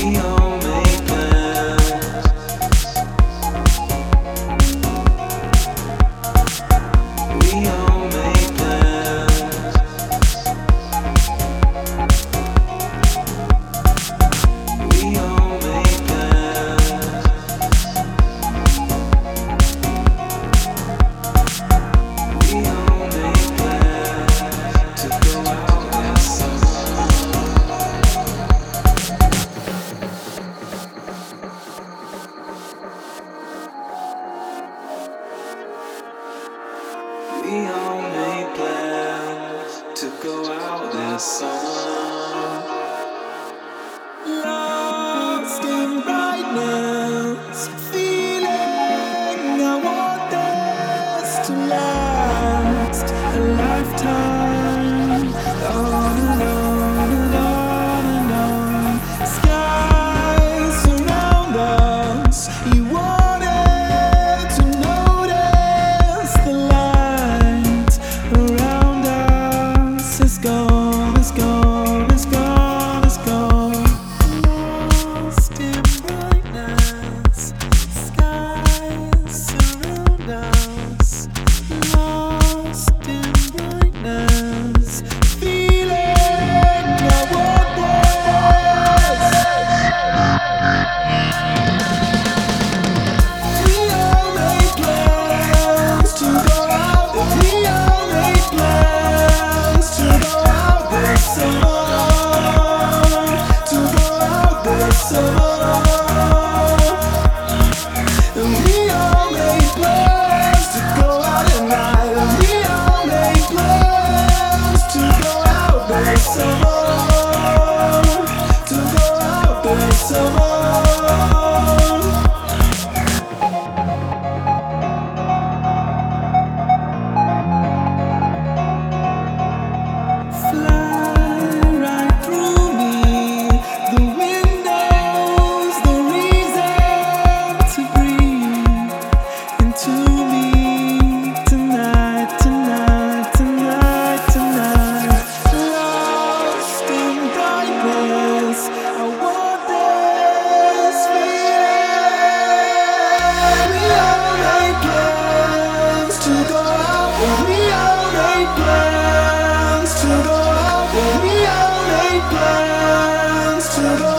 We all made plans to go out this summer. Lost in brightness, feeling I want this to last a lifetime. On and on and on and on. Skies surround us. You wanted to notice the light around us. It's gone, it's gone, it's gone, it's gone. Lost in brightness, skies surround us. Lost in brightness, feeling I want this. We all made plans to go out. We all made plans to go out this summer. To go out this summer. And we all made plans to go out at night. And we all made plans to go out this summer. To go out this summer. Fly right through me, the windows, the reason to breathe into me tonight, tonight, tonight, tonight. Lost in brightness, I want this feeling. We all made plans to go out, and we all made plans to go out, and we all made plans to go